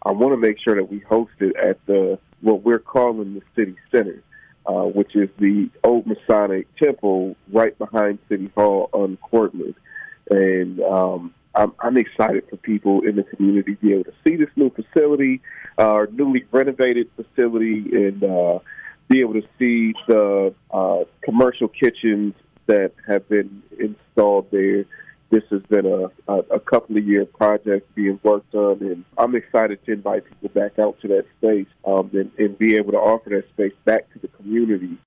I want to make sure that we host it at what we're calling the City Center, which is the old Masonic Temple right behind City Hall on Cortlandt. And I'm excited for people in the community to be able to see this new facility, our newly renovated facility, and be able to see the commercial kitchens that have been installed there. This has been a couple of year project being worked on, and I'm excited to invite people back out to that space and be able to offer that space back to the community